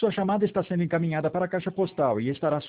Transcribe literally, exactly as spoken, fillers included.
Sua chamada está sendo encaminhada para a caixa postal e estará